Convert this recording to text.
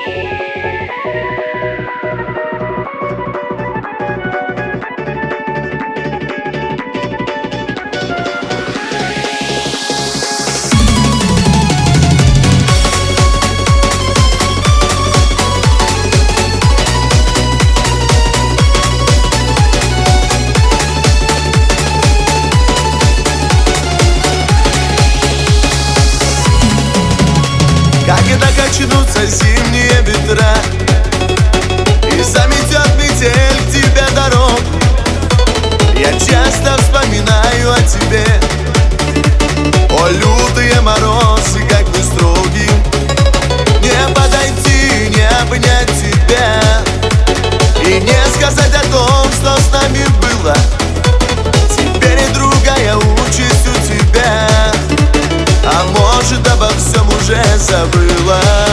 Когда качнутся зимние ветра и заметет метель к тебе дорог, я часто вспоминаю о тебе. О, лютые морозы, как вы строги, не подойти, не обнять тебя и не сказать о том, что с нами было. Теперь и другая участь у тебя, а может, обо всем уже забыла.